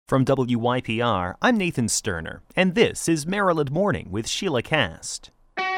From WYPR, I'm Nathan Sterner, and this is Maryland Morning with Sheila Cast.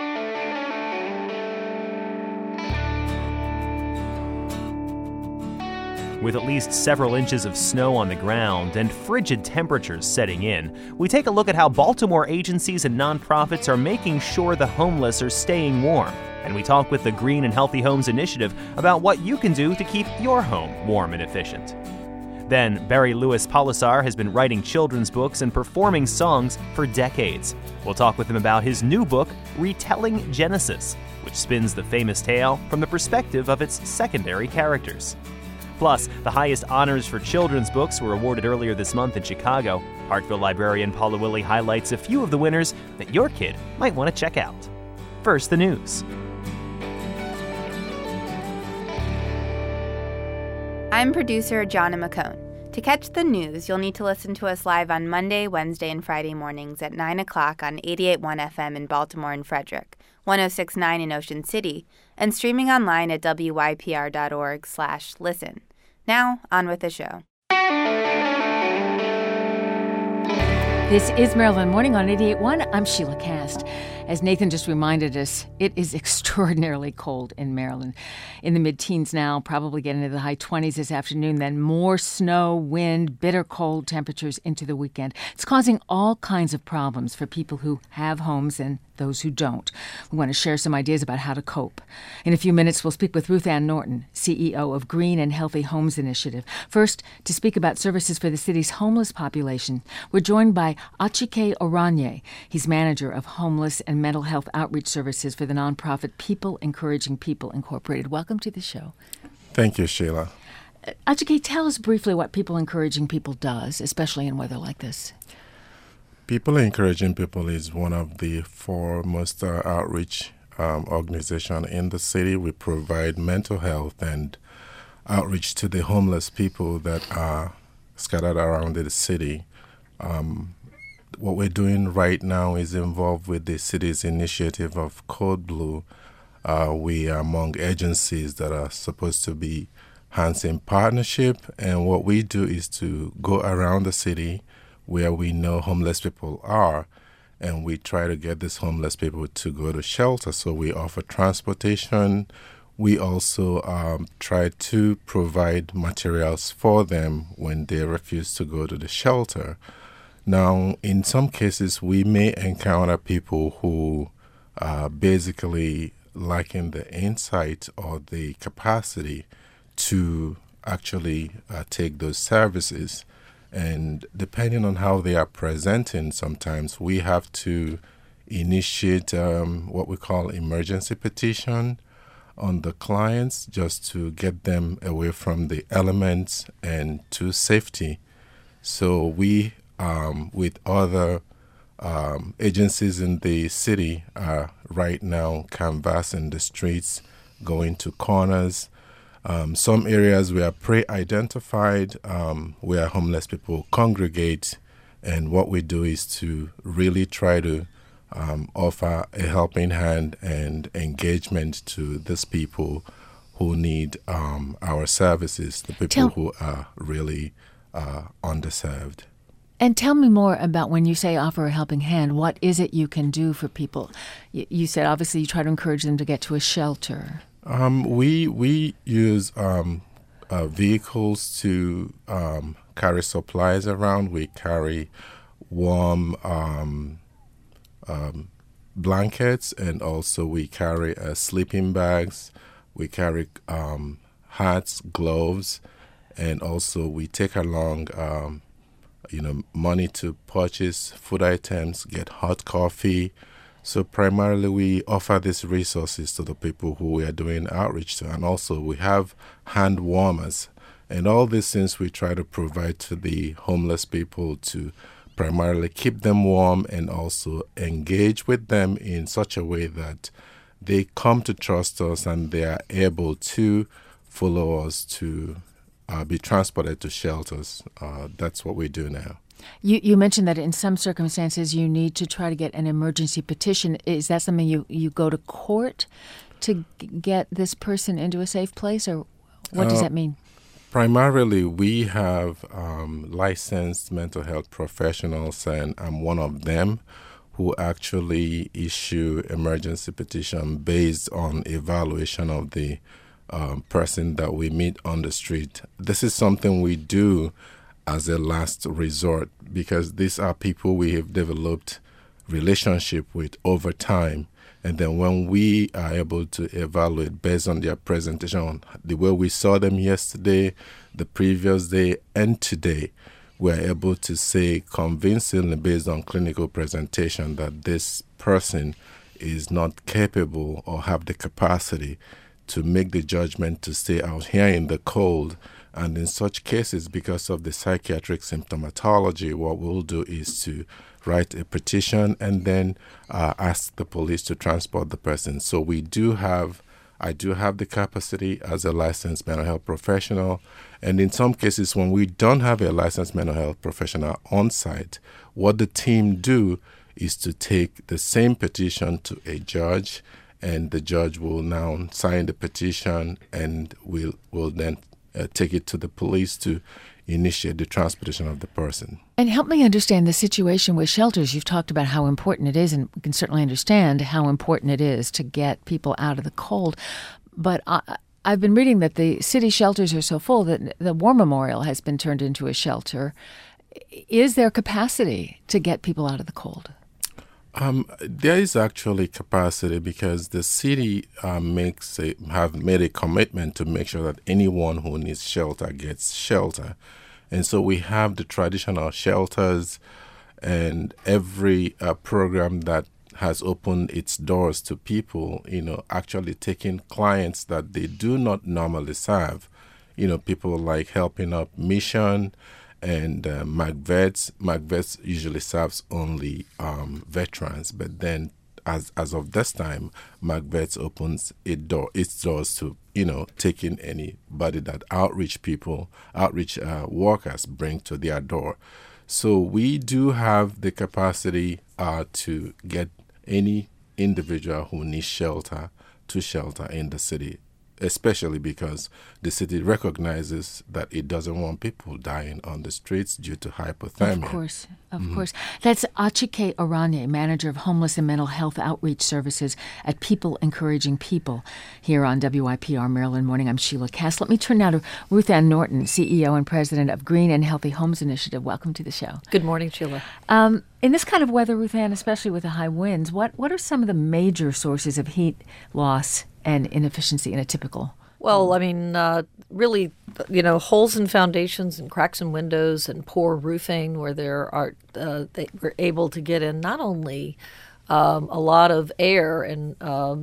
With at least several inches of snow on the ground and frigid temperatures setting in, we take a look at how Baltimore agencies and nonprofits are making sure the homeless are staying warm. And we talk with the Green and Healthy Homes Initiative about what you can do to keep your home warm and efficient. Then, Barry Lewis Polisar has been writing children's books and performing songs for decades. We'll talk with him about his new book, Retelling Genesis, which spins the famous tale from the perspective of its secondary characters. Plus, the highest honors for children's books were awarded earlier this month in Chicago. Parkville librarian Paula Willey highlights a few of the winners that your kid might want to check out. First, the news. I'm producer Jonna McCone. To catch the news, you'll need to listen to us live on Monday, Wednesday, and Friday mornings at 9 o'clock on 88.1 FM in Baltimore and Frederick, 106.9 in Ocean City, and streaming online at wypr.org/listen. Now, on with the show. This is Maryland Morning on 88.1. I'm Sheila Cast. As Nathan just reminded us, it is extraordinarily cold in Maryland. In the mid-teens now, probably getting into the high 20s this afternoon, then more snow, wind, bitter cold temperatures into the weekend. It's causing all kinds of problems for people who have homes and those who don't. We want to share some ideas about how to cope. In a few minutes, we'll speak with Ruth Ann Norton, CEO of Green and Healthy Homes Initiative. First, to speak about services for the city's homeless population, we're joined by Achike Oranye. He's manager of homeless and mental health outreach services for the nonprofit People Encouraging People Incorporated. Welcome to the show. Thank you, Sheila. Achike, tell us briefly what People Encouraging People does, especially in weather like this. People Encouraging People is one of the foremost outreach organization in the city. We provide mental health and outreach to the homeless people that are scattered around the city. What we're doing right now is involved with the city's initiative of Code Blue. We are among agencies that are supposed to be hands in partnership, and what we do is to go around the city where we know homeless people are, and we try to get these homeless people to go to shelter. So we offer transportation. We also try to provide materials for them when they refuse to go to the shelter. Now, in some cases, we may encounter people who are basically lacking the insight or the capacity to actually take those services. And depending on how they are presenting, sometimes we have to initiate what we call emergency petition on the clients just to get them away from the elements and to safety. So we, with other agencies in the city, are right now canvassing the streets, going to corners. Some areas we are pre-identified where homeless people congregate, and what we do is to really try to offer a helping hand and engagement to these people who need our services, the people who are really underserved. And tell me more about when you say offer a helping hand, what is it you can do for people? You said obviously you try to encourage them to get to a shelter. We use vehicles to carry supplies around. We carry warm blankets, and also we carry sleeping bags. We carry hats, gloves, and also we take along money to purchase food items, get hot coffee. So primarily we offer these resources to the people who we are doing outreach to. And also we have hand warmers. And all these things we try to provide to the homeless people to primarily keep them warm and also engage with them in such a way that they come to trust us and they are able to follow us to be transported to shelters. That's what we do now. You mentioned that in some circumstances you need to try to get an emergency petition. Is that something you go to court to get this person into a safe place, or what does that mean? Primarily, we have licensed mental health professionals, and I'm one of them, who actually issue emergency petition based on evaluation of the person that we meet on the street. This is something we do as a last resort because these are people we have developed relationship with over time. And then when we are able to evaluate based on their presentation, the way we saw them yesterday, the previous day, and today, we're able to say convincingly based on clinical presentation that this person is not capable or have the capacity to make the judgment to stay out here in the cold. And in such cases, because of the psychiatric symptomatology, what we'll do is to write a petition and then ask the police to transport the person. So I do have the capacity as a licensed mental health professional. And in some cases, when we don't have a licensed mental health professional on site, what the team do is to take the same petition to a judge, and the judge will now sign the petition and will then take it to the police to initiate the transportation of the person. And help me understand the situation with shelters. You've talked about how important it is, and we can certainly understand how important it is to get people out of the cold. But I've been reading that the city shelters are so full that the War Memorial has been turned into a shelter. Is there capacity to get people out of the cold? There is actually capacity because the city have made a commitment to make sure that anyone who needs shelter gets shelter. And so we have the traditional shelters, and every program that has opened its doors to people, actually taking clients that they do not normally serve. People like Helping Up Mission and McVets. McVets usually serves only veterans, but then as of this time, McVets opens its doors to taking anybody that outreach workers bring to their door. So we do have the capacity to get any individual who needs shelter to shelter in the city, especially because the city recognizes that it doesn't want people dying on the streets due to hypothermia. Of course. That's Achike Oranye, Manager of Homeless and Mental Health Outreach Services at People Encouraging People here on WYPR Maryland Morning. I'm Sheila Cass. Let me turn now to Ruth Ann Norton, CEO and President of Green and Healthy Homes Initiative. Welcome to the show. Good morning, Sheila. In this kind of weather, Ruth Ann, especially with the high winds, what are some of the major sources of heat loss and inefficiency in a typical? Well, I mean, really, holes in foundations and cracks in windows and poor roofing where they were able to get in not only a lot of air and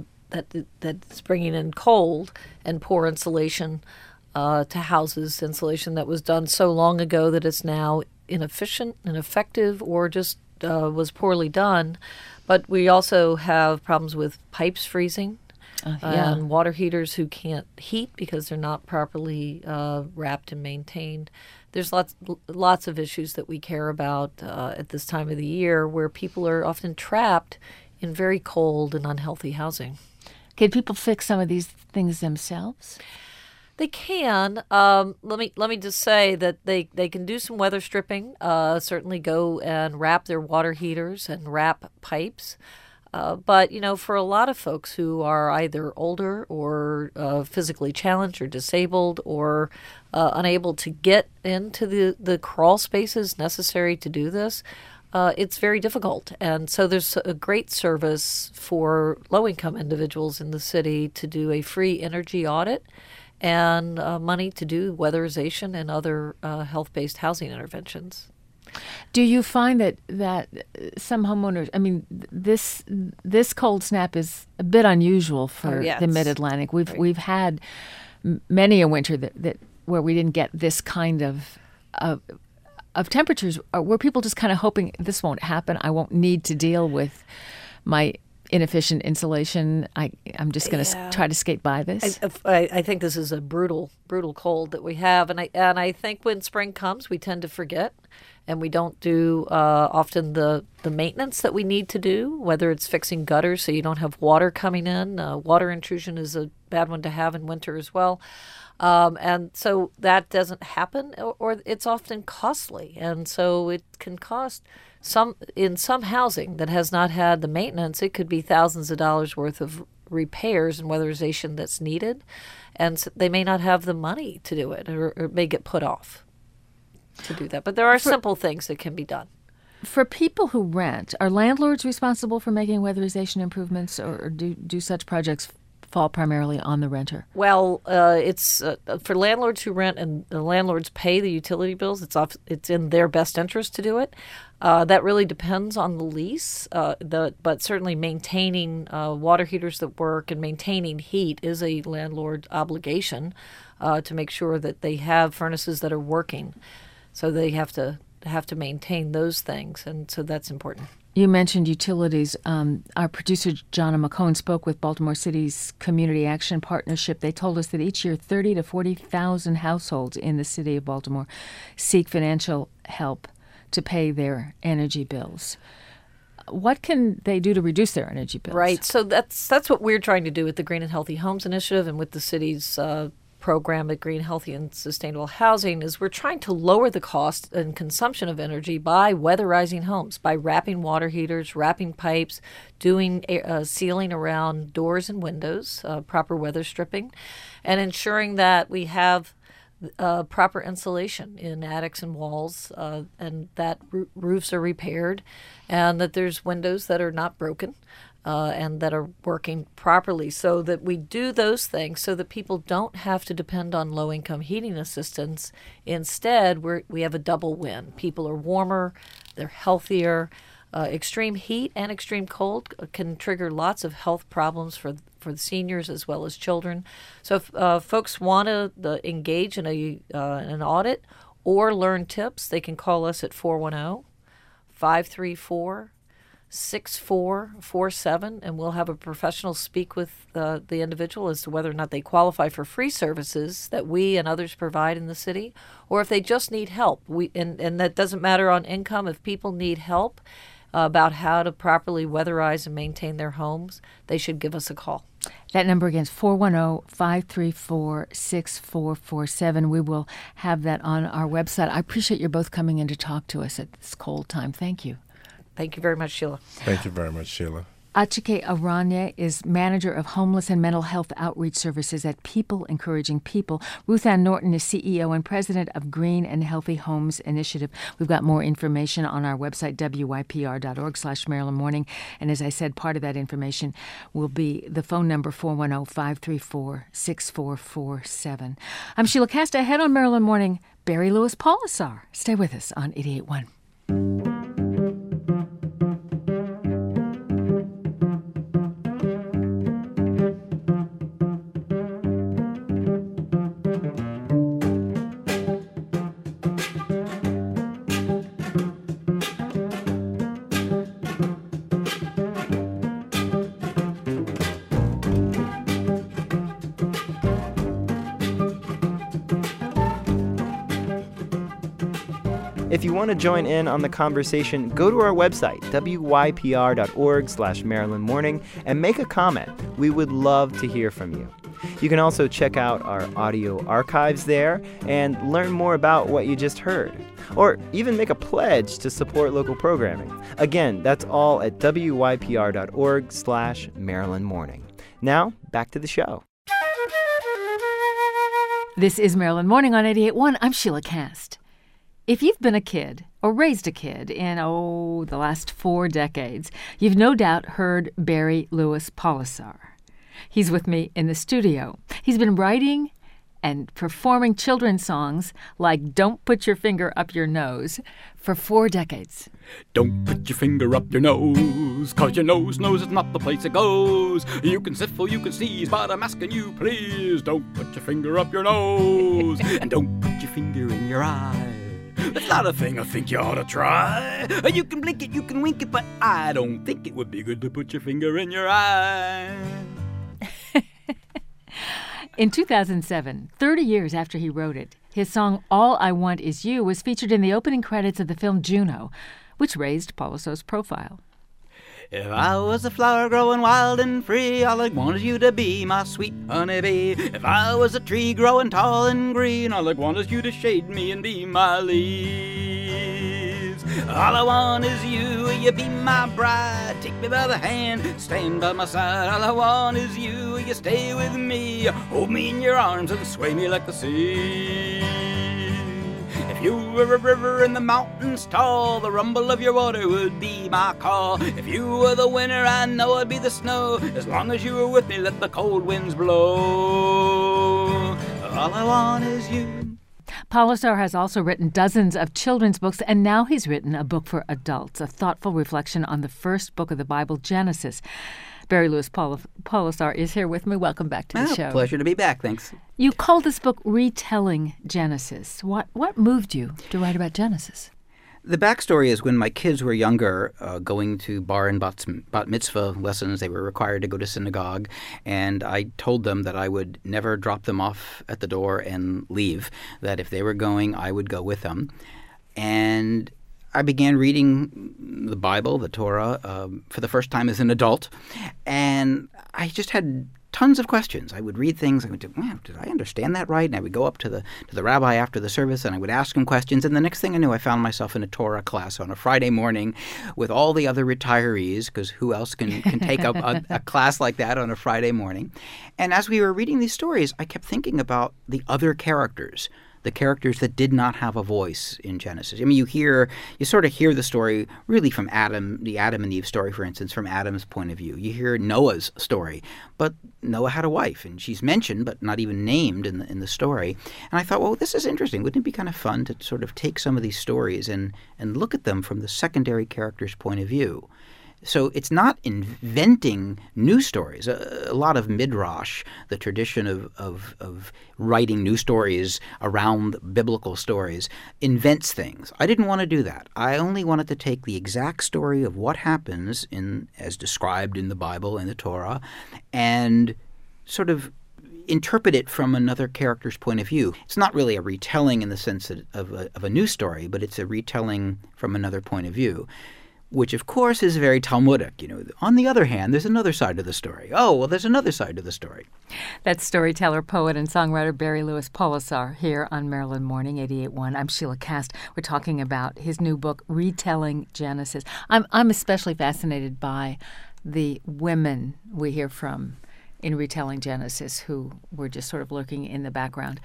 that's bringing in cold, and poor insulation to houses, insulation that was done so long ago that it's now inefficient, ineffective, or just was poorly done. But we also have problems with pipes freezing. And water heaters who can't heat because they're not properly wrapped and maintained. There's lots of issues that we care about at this time of the year where people are often trapped in very cold and unhealthy housing. Can people fix some of these things themselves? They can. Let me just say that they can do some weather stripping. Certainly go and wrap their water heaters and wrap pipes. But, for a lot of folks who are either older or physically challenged or disabled or unable to get into the crawl spaces necessary to do this, it's very difficult. And so there's a great service for low-income individuals in the city to do a free energy audit and money to do weatherization and other health-based housing interventions. Do you find that some homeowners, I mean, this cold snap is a bit unusual for the Mid-Atlantic. We've had many a winter that where we didn't get this kind of temperatures, where people just kind of hoping this won't happen. I won't need to deal with my inefficient insulation. I'm just going to try to skate by this. I think this is a brutal cold that we have, and I think when spring comes, we tend to forget. And we don't do often the maintenance that we need to do, whether it's fixing gutters so you don't have water coming in. Water intrusion is a bad one to have in winter as well. And so that doesn't happen, or it's often costly. And so it can cost in some housing that has not had the maintenance, it could be thousands of dollars worth of repairs and weatherization that's needed. And so they may not have the money to do it, or it may get put off to do that. But there are simple things that can be done. For people who rent, are landlords responsible for making weatherization improvements, or do such projects fall primarily on the renter? Well, it's for landlords who rent, and the landlords pay the utility bills. It's in their best interest to do it. That really depends on the lease, but certainly maintaining water heaters that work and maintaining heat is a landlord obligation to make sure that they have furnaces that are working. So they have to maintain those things, and so that's important. You mentioned utilities. Our producer, Jonna McCone, spoke with Baltimore City's Community Action Partnership. They told us that each year 30,000 to 40,000 households in the city of Baltimore seek financial help to pay their energy bills. What can they do to reduce their energy bills? Right. So that's what we're trying to do with the Green and Healthy Homes Initiative and with the city's program at Green, Healthy, and Sustainable Housing is we're trying to lower the cost and consumption of energy by weatherizing homes, by wrapping water heaters, wrapping pipes, doing sealing around doors and windows, proper weather stripping, and ensuring that we have proper insulation in attics and walls, and that roofs are repaired, and that there's windows that are not broken. And that are working properly, so that we do those things so that people don't have to depend on low-income heating assistance. Instead, we have a double win. People are warmer, they're healthier. Extreme heat and extreme cold can trigger lots of health problems for the seniors as well as children. So if folks want to engage in an audit or learn tips, they can call us at 410-534-6447, and we'll have a professional speak with the individual as to whether or not they qualify for free services that we and others provide in the city, or if they just need help. And that doesn't matter on income. If people need help about how to properly weatherize and maintain their homes, they should give us a call. That number again is 410-534-6447. We will have that on our website. I appreciate you both coming in to talk to us at this cold time. Thank you. Thank you very much, Sheila. Thank you very much, Sheila. Achike Aranya is Manager of Homeless and Mental Health Outreach Services at People Encouraging People. Ruth Ann Norton is CEO and President of Green and Healthy Homes Initiative. We've got more information on our website, wypr.org/Maryland Morning. And as I said, part of that information will be the phone number 410-534-6447. I'm Sheila Cast. Ahead on Maryland Morning, Barry Lewis Paulisar. Stay with us on 88.1. If you want to join in on the conversation, go to our website, wypr.org/Maryland Morning, and make a comment. We would love to hear from you. You can also check out our audio archives there and learn more about what you just heard, or even make a pledge to support local programming. Again, that's all at wypr.org/Maryland Morning. Now, back to the show. This is Maryland Morning on 88.1. I'm Sheila Cast. If you've been a kid or raised a kid in, the last 4 decades, you've no doubt heard Barry Lewis Paulisar. He's with me in the studio. He's been writing and performing children's songs like Don't Put Your Finger Up Your Nose for 4 decades. Don't put your finger up your nose, 'cause your nose knows it's not the place it goes. You can sniffle, you can sneeze, but I'm asking you, please, don't put your finger up your nose. And don't put your finger in your eye. That's not a thing I think you ought to try. You can blink it, you can wink it, but I don't think it would be good to put your finger in your eye. In 2007, 30 years after he wrote it, his song All I Want Is You was featured in the opening credits of the film Juno, which raised Paulisar's profile. If I was a flower growing wild and free, all I'd want is you to be my sweet honeybee. If I was a tree growing tall and green, all I'd want is you to shade me and be my leaves. All I want is you be my bride. Take me by the hand, stand by my side. All I want is you stay with me. Hold me in your arms and sway me like the sea. If you were a river in the mountains tall, the rumble of your water would be my call. If you were the winter, I know I'd be the snow. As long as you were with me, let the cold winds blow. All I want is you. Paul Osar has also written dozens of children's books, and now he's written a book for adults, a thoughtful reflection on the first book of the Bible, Genesis. Barry Lewis Paul Osar is here with me. Welcome back to the show. Pleasure to be back. Thanks. You called this book Retelling Genesis. What moved you to write about Genesis? The backstory is when my kids were younger, going to bar and bat mitzvah lessons, they were required to go to synagogue, and I told them that I would never drop them off at the door and leave, that if they were going, I would go with them. And I began reading the Bible, the Torah, for the first time as an adult, and I just had tons of questions. I would read things. I would, wow, did I understand that right? And I would go up to the rabbi after the service, and I would ask him questions. And the next thing I knew, I found myself in a Torah class on a Friday morning with all the other retirees, because who else can take up a class like that on a Friday morning? And as we were reading these stories, I kept thinking about the other characters, the characters that did not have a voice in Genesis. I mean, you sort of hear the story really from Adam, the Adam and Eve story, for instance, from Adam's point of view. You hear Noah's story, but Noah had a wife, and she's mentioned but not even named in the story. And I thought, well, this is interesting. Wouldn't it be kind of fun to sort of take some of these stories and look at them from the secondary character's point of view? So it's not inventing new stories. A lot of midrash, the tradition of writing new stories around biblical stories, invents things. I didn't want to do that. I only wanted to take the exact story of what happens as described in the Bible and the Torah, and sort of interpret it from another character's point of view. It's not really a retelling in the sense of a new story, but it's a retelling from another point of view, which, of course, is very Talmudic. You know, on the other hand, there's another side of the story. Oh, well, there's another side to the story. That's storyteller, poet, and songwriter Barry Lewis Paul Osar here on Maryland Morning 88.1. I'm Sheila Cast. We're talking about his new book, Retelling Genesis. I'm especially fascinated by the women we hear from in Retelling Genesis, who were just sort of lurking in the background.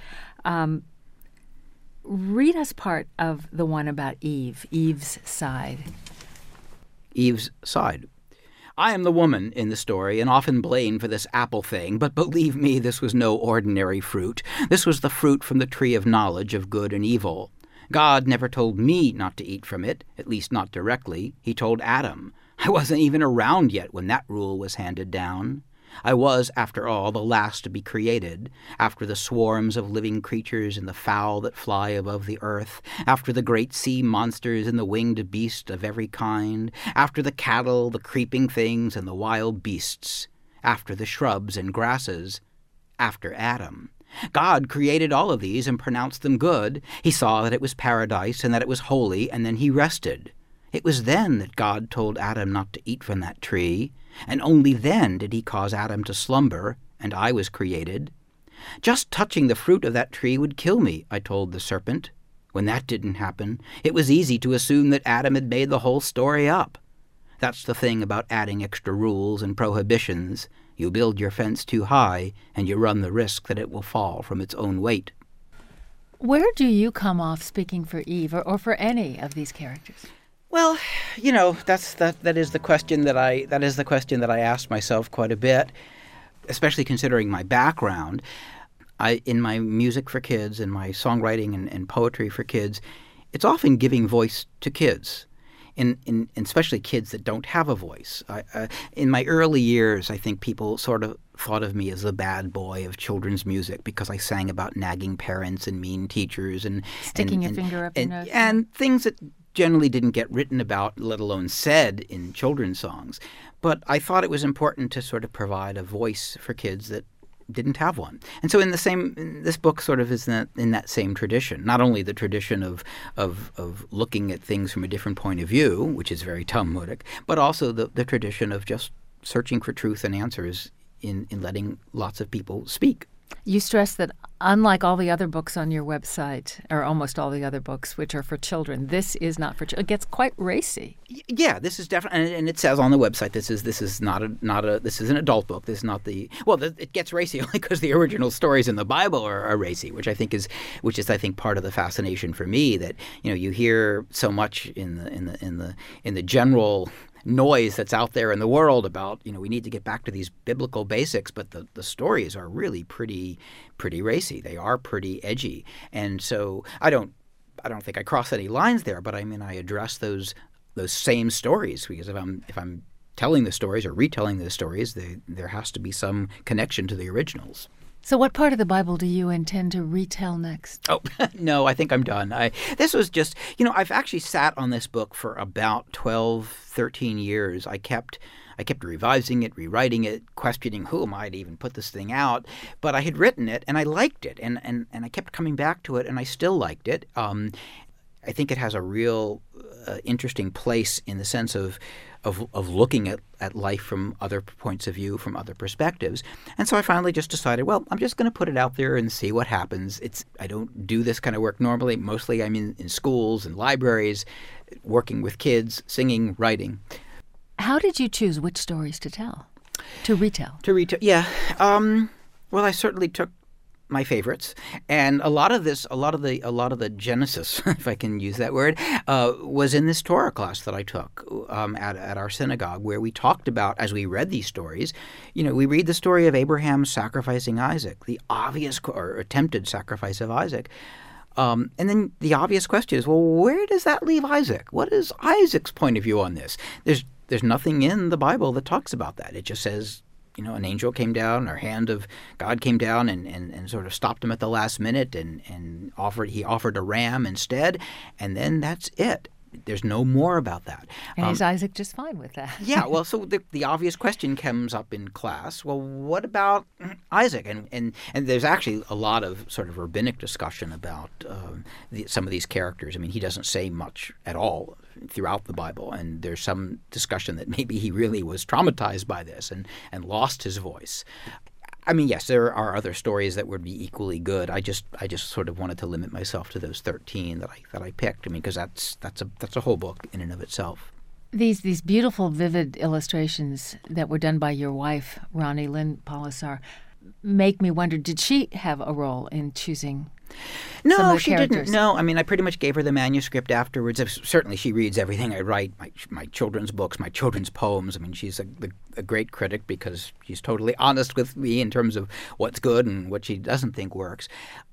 Read us part of the one about Eve's side. Eve's side. I am the woman in the story and often blamed for this apple thing, but believe me, this was no ordinary fruit. This was the fruit from the tree of knowledge of good and evil. God never told me not to eat from it, at least not directly. He told Adam. I wasn't even around yet when that rule was handed down. I was, after all, the last to be created, after the swarms of living creatures and the fowl that fly above the earth, after the great sea monsters and the winged beasts of every kind, after the cattle, the creeping things, and the wild beasts, after the shrubs and grasses, after Adam. God created all of these and pronounced them good. He saw that it was paradise and that it was holy, and then he rested. It was then that God told Adam not to eat from that tree, and only then did he cause Adam to slumber, and I was created. Just touching the fruit of that tree would kill me, I told the serpent. When that didn't happen, it was easy to assume that Adam had made the whole story up. That's the thing about adding extra rules and prohibitions. You build your fence too high, and you run the risk that it will fall from its own weight. Where do you come off speaking for Eve or for any of these characters? Well, you know, that is the question that I asked myself quite a bit, especially considering my background. In my music for kids and my songwriting and poetry for kids, it's often giving voice to kids, and especially kids that don't have a voice. In my early years, I think people sort of thought of me as the bad boy of children's music because I sang about nagging parents and mean teachers and sticking your finger up your nose and things that generally didn't get written about, let alone said, in children's songs. But I thought it was important to sort of provide a voice for kids that didn't have one. And so this book sort of is in that same tradition, not only the tradition of looking at things from a different point of view, which is very Talmudic, but also the tradition of just searching for truth and answers in letting lots of people speak. You stress that unlike all the other books on your website, or almost all the other books which are for children, this is not for children. It gets quite racy. Yeah, this is definitely, and it says on the website, this is this is an adult book. This is not it gets racy only because the original stories in the Bible are racy, which is I think part of the fascination for me, that you hear so much in the general noise that's out there in the world about we need to get back to these biblical basics, but the stories are really pretty racy. They are pretty edgy, and so I don't think I cross any lines there. But I mean, I address those same stories, because if I'm telling the stories or retelling the stories, there has to be some connection to the originals. So what part of the Bible do you intend to retell next? Oh, no, I think I'm done. This was just, I've actually sat on this book for about 12, 13 years. I kept revising it, rewriting it, questioning who am I to even put this thing out. But I had written it, and I liked it, and I kept coming back to it, and I still liked it. I think it has a real interesting place in the sense of looking at life from other points of view, from other perspectives. And so I finally just decided, well, I'm just going to put it out there and see what happens. I don't do this kind of work normally. Mostly I'm in schools and libraries, working with kids, singing, writing. How did you choose which stories to tell, to retell? Yeah. Well, I certainly took my favorites, and a lot of the genesis, if I can use that word, was in this Torah class that I took at our synagogue, where we talked about, as we read these stories, we read the story of Abraham sacrificing Isaac, the obvious or attempted sacrifice of Isaac. And then the obvious question is, well, where does that leave Isaac? What is Isaac's point of view on this? There's nothing in the Bible that talks about that. It just says, an angel came down, or hand of God came down and sort of stopped him at the last minute and offered a ram instead, and then that's it. There's no more about that. And is Isaac just fine with that? Yeah, well, so the obvious question comes up in class, well, what about Isaac? And there's actually a lot of sort of rabbinic discussion about some of these characters. I mean, he doesn't say much at all throughout the Bible, and there's some discussion that maybe he really was traumatized by this and lost his voice. I mean, yes, there are other stories that would be equally good. I just sort of wanted to limit myself to those 13 that I picked. I mean, because that's a whole book in and of itself. These beautiful, vivid illustrations that were done by your wife, Ronnie Lynn Polisar, make me wonder, did she have a role in choosing? No, she didn't. No, I mean, I pretty much gave her the manuscript afterwards. Certainly, she reads everything I write, my children's books, my children's poems. I mean, she's a great critic because she's totally honest with me in terms of what's good and what she doesn't think works.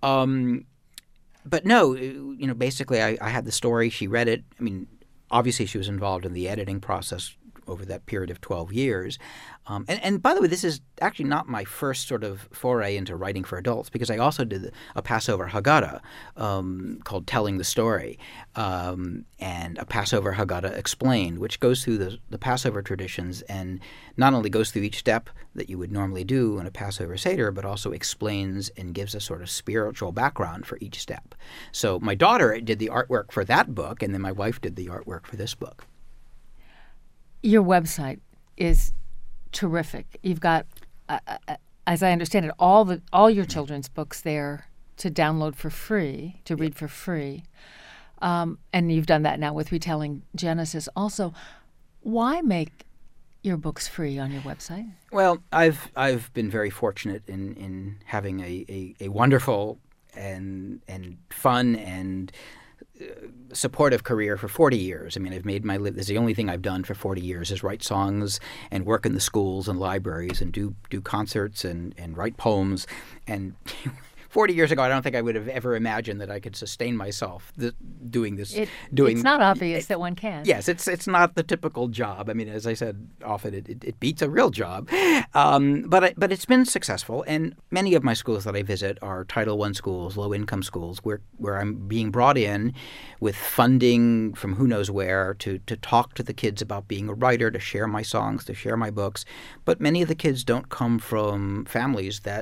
But no, basically, I had the story. She read it. I mean, obviously, she was involved in the editing process over that period of 12 years. And by the way, this is actually not my first sort of foray into writing for adults, because I also did a Passover Haggadah called Telling the Story, and a Passover Haggadah Explained, which goes through the Passover traditions and not only goes through each step that you would normally do in a Passover Seder, but also explains and gives a sort of spiritual background for each step. So my daughter did the artwork for that book, and then my wife did the artwork for this book. Your website is terrific. You've got, as I understand it, all your children's books there to download for free, to read for free. And you've done that now with Retelling Genesis. Also, why make your books free on your website? Well, I've been very fortunate in having a wonderful and fun and supportive career for 40 years. I mean, I've made my living. This is the only thing I've done for 40 years is write songs and work in the schools and libraries and do concerts and write poems. And 40 years ago, I don't think I would have ever imagined that I could sustain myself doing this. It's not obvious that one can. Yes, it's not the typical job. I mean, as I said often, it beats a real job. But it's been successful, and many of my schools that I visit are Title I schools, low-income schools, where I'm being brought in with funding from who knows where to talk to the kids about being a writer, to share my songs, to share my books. But many of the kids don't come from families that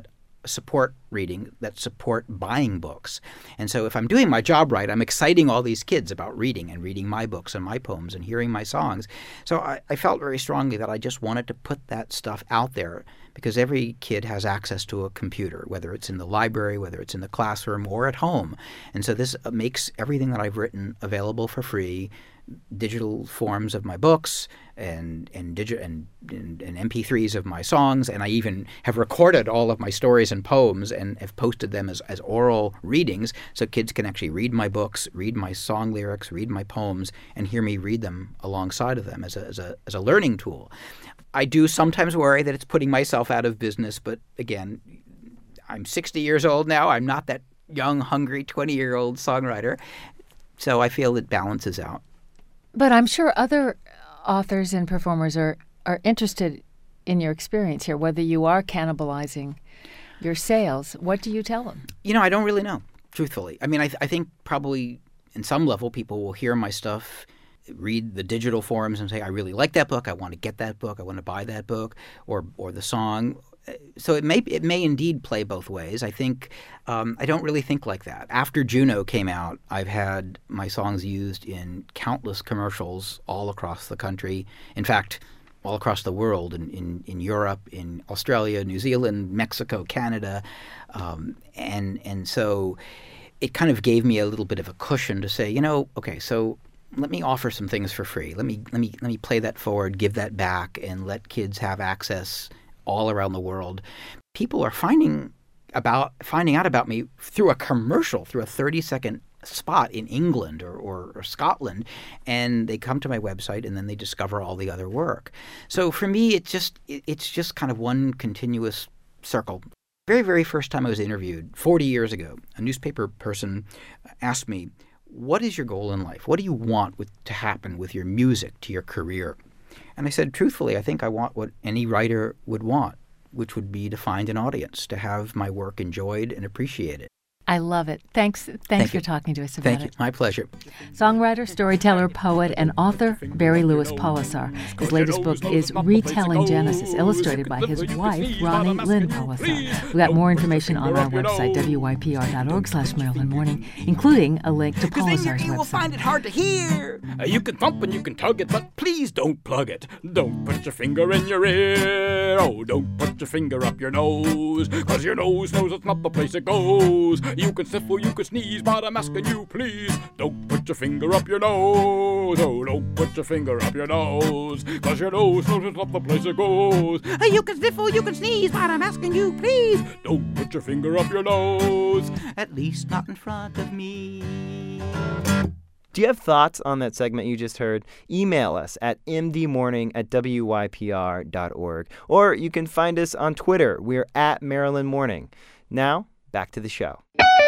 support reading, that support buying books. And so if I'm doing my job right, I'm exciting all these kids about reading and reading my books and my poems and hearing my songs. So I felt very strongly that I just wanted to put that stuff out there, because every kid has access to a computer, whether it's in the library, whether it's in the classroom, or at home. And so this makes everything that I've written available for free, digital forms of my books and MP3s of my songs, and I even have recorded all of my stories and poems and have posted them as oral readings, so kids can actually read my books, read my song lyrics, read my poems, and hear me read them alongside of them as a learning tool. I do sometimes worry that it's putting myself out of business, but again, I'm 60 years old now. I'm not that young, hungry 20-year-old songwriter, so I feel it balances out. But I'm sure other authors and performers are interested in your experience here, whether you are cannibalizing your sales. What do you tell them? I don't really know, truthfully. I mean, I think probably in some level people will hear my stuff, read the digital forums and say, I really like that book, I want to get that book, I want to buy that book, or the song. So it may indeed play both ways. I think I don't really think like that. After Juno came out, I've had my songs used in countless commercials all across the country. In fact, all across the world, in Europe, in Australia, New Zealand, Mexico, Canada, and so it kind of gave me a little bit of a cushion to say, okay, so let me offer some things for free. Let me play that forward, give that back, and let kids have access all around the world. People are finding out about me through a commercial, through a 30-second spot in England or Scotland, and they come to my website and then they discover all the other work. So for me, it's just kind of one continuous circle. Very, very first time I was interviewed 40 years ago, a newspaper person asked me, what is your goal in life? What do you want to happen with your music, to your career? And I said, truthfully, I think I want what any writer would want, which would be to find an audience, to have my work enjoyed and appreciated. I love it. Thanks for talking to us about it. Thank you. My pleasure. Songwriter, storyteller, poet, and author Barry Lewis Polisar. His latest book is Retelling Genesis, illustrated by his wife, Ronnie Lynn Polisar. We've got more information on our website, wypr.org/Maryland Morning, including a link to Polisar's You will website. find it hard to hear. You can thump and you can tug it, but please don't plug it. Don't put your finger in your ear. Oh, don't put your finger up your nose, 'cause your nose knows it's not the place it goes. You can sniffle, you can sneeze, but I'm asking you, please, don't put your finger up your nose. Oh, don't put your finger up your nose, 'cause your nose knows it's not the place it goes. You can sniffle, you can sneeze, but I'm asking you, please, don't put your finger up your nose. At least not in front of me. Do you have thoughts on that segment you just heard? Email us at mdmorning@wypr.org. Or you can find us on Twitter. We're at Maryland Morning. Now, back to the show.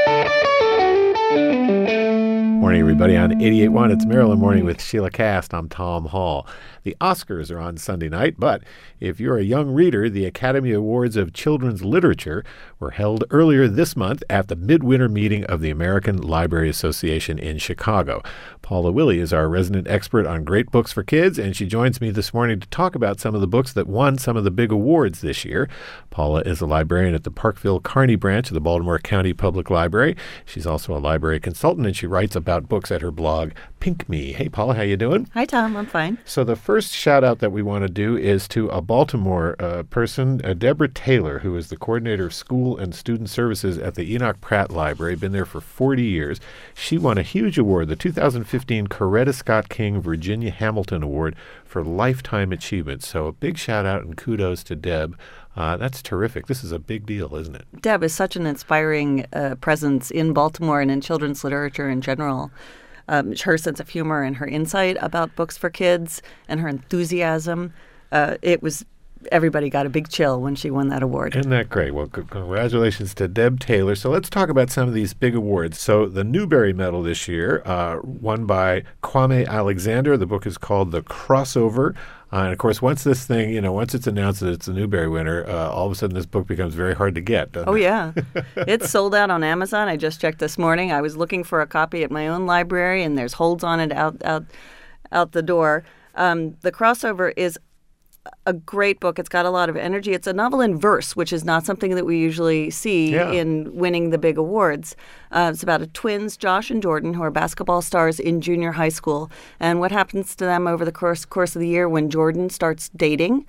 Morning, everybody. On 88.1, it's Maryland Morning with Sheila Cast. I'm Tom Hall. The Oscars are on Sunday night, but if you're a young reader, the Academy Awards of Children's Literature were held earlier this month at the midwinter meeting of the American Library Association in Chicago. Paula Willey is our resident expert on great books for kids, and she joins me this morning to talk about some of the books that won some of the big awards this year. Paula is a librarian at the Parkville Kearney branch of the Baltimore County Public Library. She's also a library consultant, and she writes about books at her blog, Pink Me. Hey, Paula, how you doing? Hi, Tom. I'm fine. So the first shout-out that we want to do is to a Baltimore person, Deborah Taylor, who is the coordinator of school and student services at the Enoch Pratt Library, been there for 40 years. She won a huge award, the 2015 Coretta Scott King Virginia Hamilton Award for Lifetime Achievement. So a big shout-out and kudos to Deb. That's terrific. This is a big deal, isn't it? Deb is such an inspiring presence in Baltimore and in children's literature in general. Her sense of humor and her insight about books for kids and her enthusiasm, everybody got a big chill when she won that award. Isn't that great? Well, congratulations to Deb Taylor. So let's talk about some of these big awards. So the Newbery Medal this year, won by Kwame Alexander. The book is called The Crossover. And, of course, once it's announced that it's a Newbery winner, all of a sudden this book becomes very hard to get, doesn't it? Oh, yeah. It's sold out on Amazon. I just checked this morning. I was looking for a copy at my own library, and there's holds on it out the door. The Crossover is a great book. It's got a lot of energy. It's a novel in verse, which is not something that we usually see in winning the big awards. It's about twins, Josh and Jordan, who are basketball stars in junior high school, and what happens to them over the course of the year when Jordan starts dating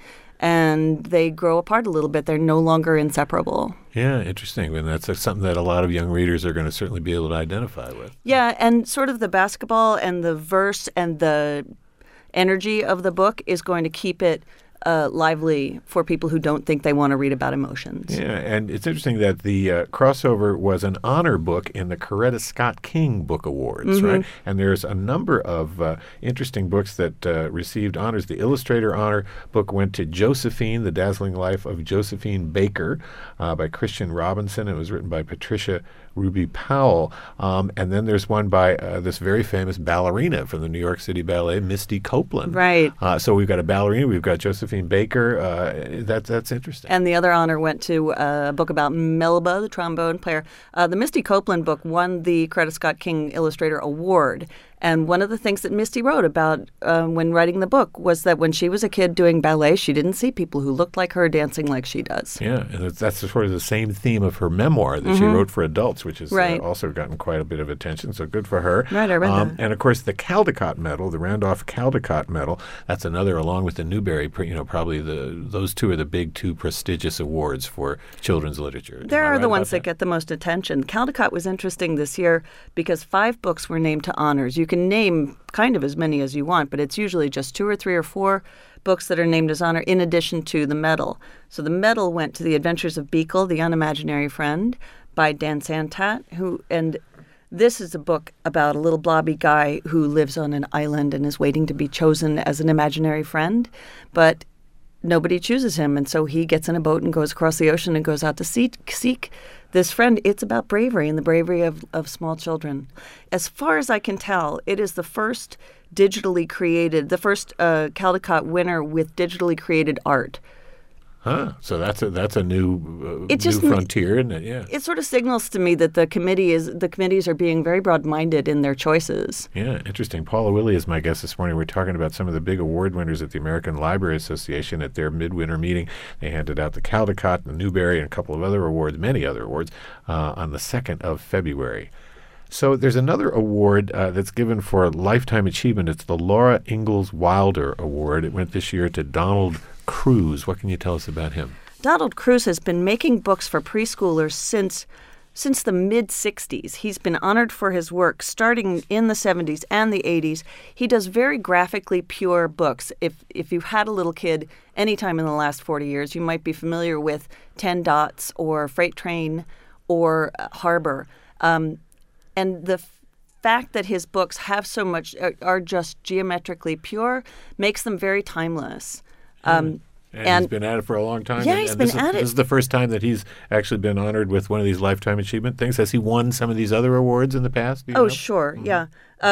and they grow apart a little bit. They're no longer inseparable. Yeah, interesting. And that's something that a lot of young readers are going to certainly be able to identify with. Yeah, and sort of the basketball and the verse and the energy of the book is going to keep it lively for people who don't think they want to read about emotions. Yeah, and it's interesting that the crossover was an honor book in the Coretta Scott King Book Awards, right? And there's a number of interesting books that received honors. The Illustrator Honor book went to Josephine, The Dazzling Life of Josephine Baker by Christian Robinson. It was written by Patricia Ruby Powell. And then there's one by this very famous ballerina from the New York City Ballet, Misty Copeland. Right. So we've got a ballerina, we've got Josephine Baker. That's interesting. And the other honor went to a book about Melba, the trombone player. The Misty Copeland book won the Coretta Scott King Illustrator Award. And one of the things that Misty wrote about when writing the book was that when she was a kid doing ballet, she didn't see people who looked like her dancing like she does. Yeah, and that's sort of the same theme of her memoir that she wrote for adults, which has also gotten quite a bit of attention, so good for her. Right, I read that. And, of course, the Caldecott Medal, the Randolph Caldecott Medal, that's another, along with the Newbery, probably those two are the big two prestigious awards for children's literature. There are the ones that get the most attention. Caldecott was interesting this year because 5 books were named to honors. You can name kind of as many as you want, but it's usually just 2 or 3 or 4 books that are named as honor in addition to the medal. So the medal went to The Adventures of Beekle, The Unimaginary Friend by Dan Santat, and this is a book about a little blobby guy who lives on an island and is waiting to be chosen as an imaginary friend, but nobody chooses him, and so he gets in a boat and goes across the ocean and goes out to seek this friend. It's about bravery and the bravery of small children. As far as I can tell, it is the first digitally created, the first Caldecott winner with digitally created art. Huh. So that's a new frontier, isn't it? Yeah. It sort of signals to me that the committees are being very broad-minded in their choices. Yeah, interesting. Paula Willey is my guest this morning. We're talking about some of the big award winners at the American Library Association at their midwinter meeting. They handed out the Caldecott, the Newbery, and a couple of other awards, many other awards, on the 2nd of February. So there's another award that's given for lifetime achievement. It's the Laura Ingalls Wilder Award. It went this year to Donald Cruz. What can you tell us about him? Donald Cruz has been making books for preschoolers since the mid-'60s. He's been honored for his work starting in the 70s and the 80s. He does very graphically pure books. If you've had a little kid anytime in the last 40 years, you might be familiar with 10 Dots or Freight Train or Harbor. And the fact that his books have so much, are just geometrically pure, makes them very timeless. And he's been at it for a long time. Yeah, he's been at it. This is the first time that he's actually been honored with one of these lifetime achievement things. Has he won some of these other awards in the past? Oh, sure, yeah.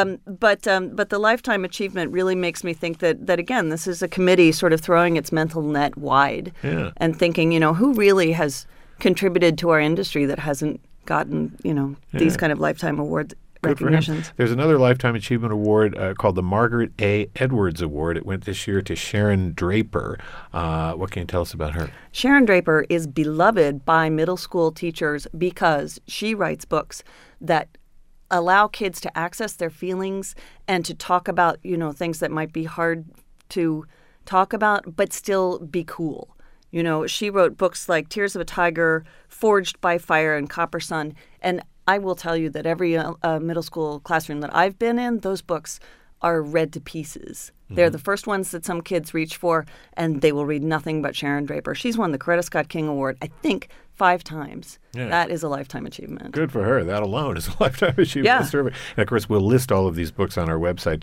But the lifetime achievement really makes me think that again, this is a committee sort of throwing its mental net wide and thinking, who really has contributed to our industry that hasn't gotten, these kind of lifetime awards. Recognitions. There's another Lifetime Achievement Award called the Margaret A. Edwards Award. It went this year to Sharon Draper. What can you tell us about her? Sharon Draper is beloved by middle school teachers because she writes books that allow kids to access their feelings and to talk about, things that might be hard to talk about, but still be cool. She wrote books like Tears of a Tiger, Forged by Fire, and Copper Sun. And I will tell you that every middle school classroom that I've been in, those books are read to pieces. Mm-hmm. They're the first ones that some kids reach for, and they will read nothing but Sharon Draper. She's won the Coretta Scott King Award, I think, 5 times. Yeah. That is a lifetime achievement. Good for her. That alone is a lifetime achievement. Yeah. And, of course, we'll list all of these books on our website,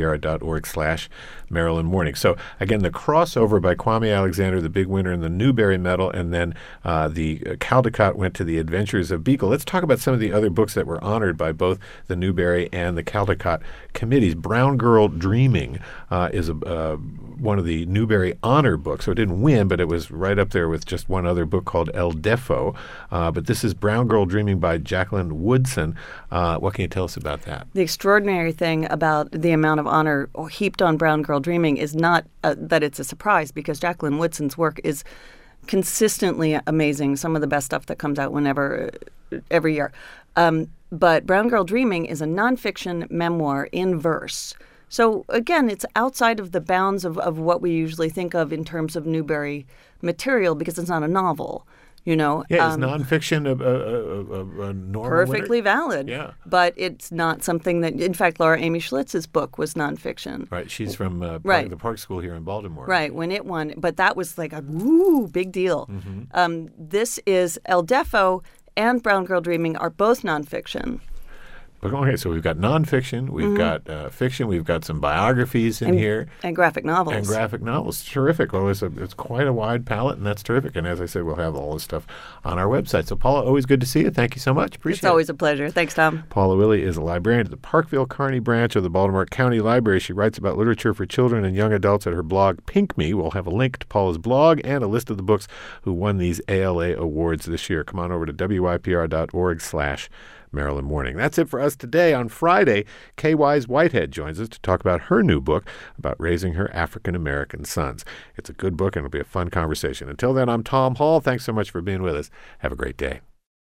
wypr.org/Maryland Morning. So, again, the crossover by Kwame Alexander, the big winner in the Newbery Medal, and then the Caldecott went to The Adventures of Beekle. Let's talk about some of the other books that were honored by both the Newbery and the Caldecott committees. Brown Girl Dreaming is a one of the Newbery Honor books. So it didn't win, but it was right up there with just one other book called El Defo. But this is Brown Girl Dreaming by Jacqueline Woodson. What can you tell us about that? The extraordinary thing about the amount of honor heaped on Brown Girl Dreaming is not that it's a surprise, because Jacqueline Woodson's work is consistently amazing. Some of the best stuff that comes out every year. But Brown Girl Dreaming is a nonfiction memoir in verse. So, again, it's outside of the bounds of what we usually think of in terms of Newbery material, because it's not a novel, you know. Yeah, is nonfiction a normal perfectly winner? Valid. Yeah. But it's not something that, in fact, Laura Amy Schlitz's book was nonfiction. Right, she's from right. the Park School here in Baltimore. Right, when it won. But that was like a big deal. Mm-hmm. This is El Defo and Brown Girl Dreaming are both nonfiction. But okay, so we've got nonfiction, we've got fiction, we've got some biographies in here. And graphic novels. And graphic novels. Terrific. Well, it's quite a wide palette, and that's terrific. And as I said, we'll have all this stuff on our website. So, Paula, always good to see you. Thank you so much. Appreciate it. It's always a pleasure. Thanks, Tom. Paula Willey is a librarian at the Parkville Kearney branch of the Baltimore County Library. She writes about literature for children and young adults at her blog, Pink Me. We'll have a link to Paula's blog and a list of the books who won these ALA awards this year. Come on over to wypr.org/Maryland Morning. That's it for us today. On Friday, Kay Wise Whitehead joins us to talk about her new book about raising her African-American sons. It's a good book, and it'll be a fun conversation. Until then, I'm Tom Hall. Thanks so much for being with us. Have a great day.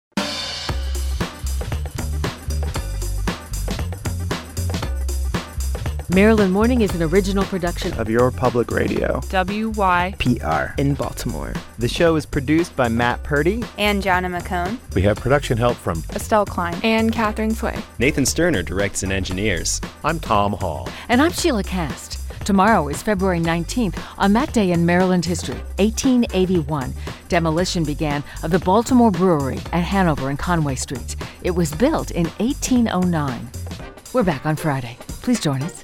Maryland Morning is an original production of Your Public Radio, WYPR in Baltimore. The show is produced by Matt Purdy and Jonna McCone. We have production help from Estelle Klein and Catherine Sway. Nathan Sterner directs and engineers. I'm Tom Hall. And I'm Sheila Cast. Tomorrow is February 19th. On that day in Maryland history, 1881, demolition began of the Baltimore Brewery at Hanover and Conway Streets. It was built in 1809. We're back on Friday. Please join us.